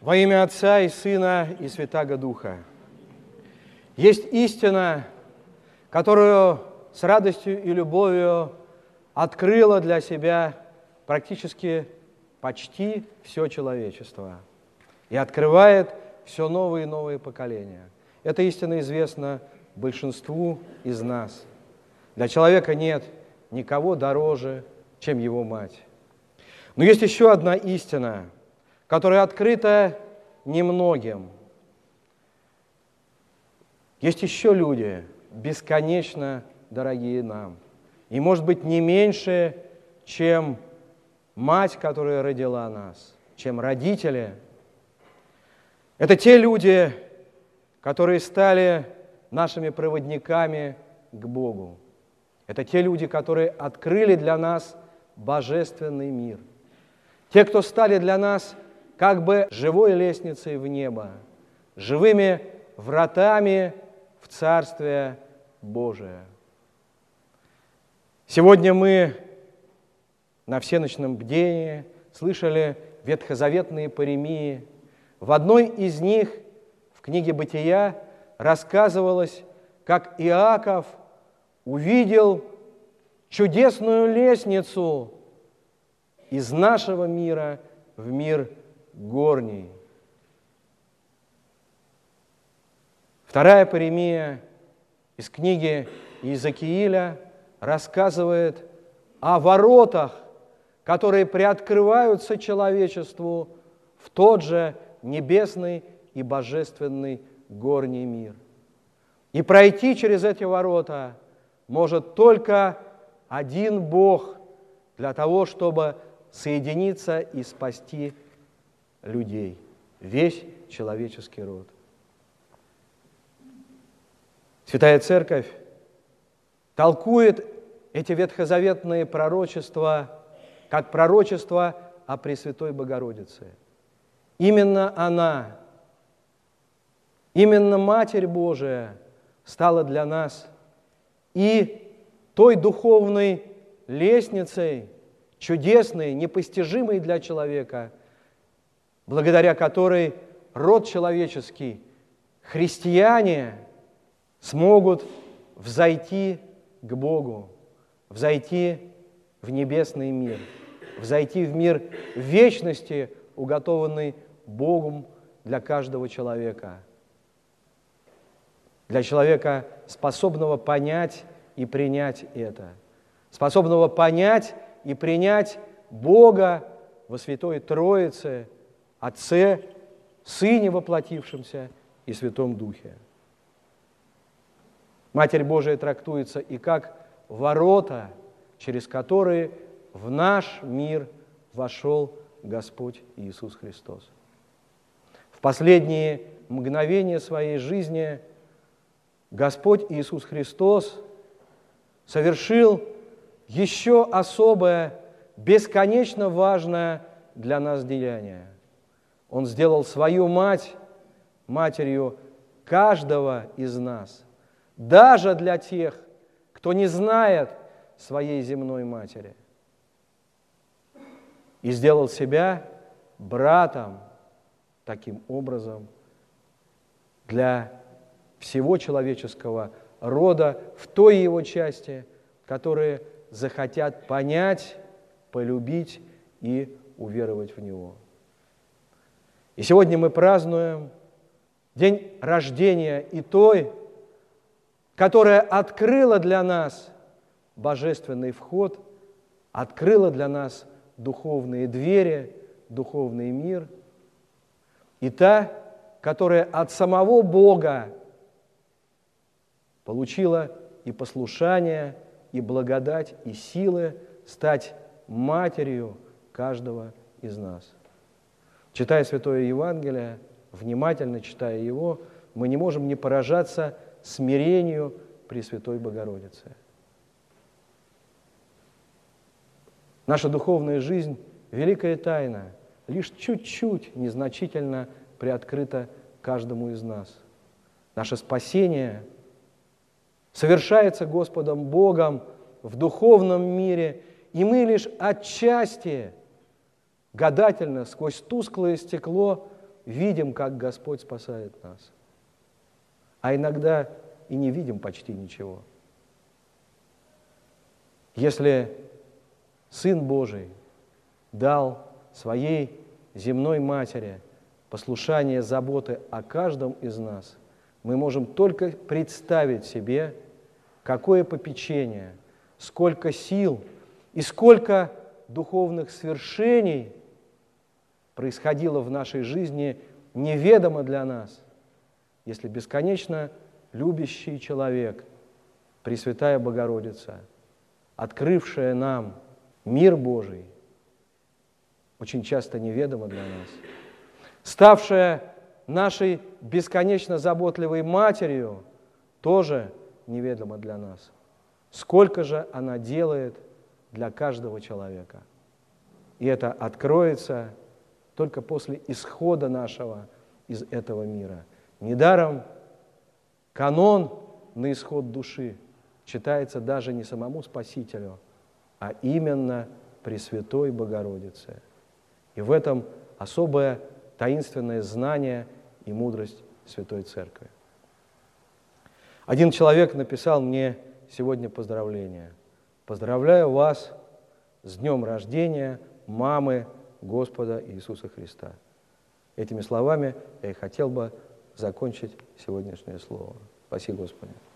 Во имя Отца и Сына и Святаго Духа. Есть истина, которую с радостью и любовью открыло для себя практически почти все человечество и открывает все новые и новые поколения. Эта истина известна большинству из нас. Для человека нет никого дороже, чем его мать. Но есть еще одна истина, которая открыта немногим. Есть еще люди, бесконечно дорогие нам, и, может быть, не меньше, чем мать, которая родила нас, чем родители. Это те люди, которые стали нашими проводниками к Богу. Это те люди, которые открыли для нас божественный мир. Те, кто стали для нас как бы живой лестницей в небо, живыми вратами в Царствие Божие. Сегодня мы на всеночном бдении слышали ветхозаветные паремии. В одной из них, в книге «Бытия», рассказывалось, как Иаков увидел чудесную лестницу из нашего мира в мир горний. Вторая паремия из книги Иезекииля рассказывает о воротах, которые приоткрываются человечеству в тот же небесный и божественный горний мир. И пройти через эти ворота может только один Бог для того, чтобы соединиться и спасти людей, весь человеческий род. Святая Церковь толкует эти ветхозаветные пророчества как пророчество о Пресвятой Богородице. Именно она, именно Матерь Божия стала для нас и той духовной лестницей, чудесной, непостижимой для человека, благодаря которой род человеческий, христиане, смогут взойти к Богу, взойти в небесный мир, взойти в мир вечности, уготованный Богом для каждого человека. Для человека, способного понять и принять это, способного понять и принять Бога во Святой Троице, Отце, Сыне воплотившемся и Святом Духе. Матерь Божия трактуется и как ворота, через которые в наш мир вошел Господь Иисус Христос. В последние мгновения своей жизни Господь Иисус Христос совершил еще особое, бесконечно важное для нас деяние. Он сделал свою мать матерью каждого из нас, даже для тех, кто не знает своей земной матери. И сделал себя братом таким образом для всего человеческого рода в той его части, которые захотят понять, полюбить и уверовать в Него. И сегодня мы празднуем день рождения и той, которая открыла для нас божественный вход, открыла для нас духовные двери, духовный мир, и та, которая от самого Бога получила и послушание, и благодать, и силы стать матерью каждого из нас. Читая Святое Евангелие, внимательно читая его, мы не можем не поражаться смирению Пресвятой Богородицы. Наша духовная жизнь – великая тайна, лишь чуть-чуть незначительно приоткрыта каждому из нас. Наше спасение совершается Господом Богом в духовном мире, и мы лишь отчасти, гадательно, сквозь тусклое стекло, видим, как Господь спасает нас, а иногда и не видим почти ничего. Если Сын Божий дал своей земной матери послушание, заботы о каждом из нас, мы можем только представить себе, какое попечение, сколько сил и сколько духовных свершений происходило в нашей жизни неведомо для нас, если бесконечно любящий человек, Пресвятая Богородица, открывшая нам мир Божий, очень часто неведомо для нас, ставшая нашей бесконечно заботливой матерью, тоже неведомо для нас. Сколько же она делает для каждого человека. И это откроется только после исхода нашего из этого мира. Недаром канон на исход души читается даже не самому Спасителю, а именно Пресвятой Богородице. И в этом особое таинственное знание и мудрость Святой Церкви. Один человек написал мне сегодня поздравление. «Поздравляю вас с днем рождения мамы Господа Иисуса Христа». Этими словами я и хотел бы закончить сегодняшнее слово. Спаси Господи.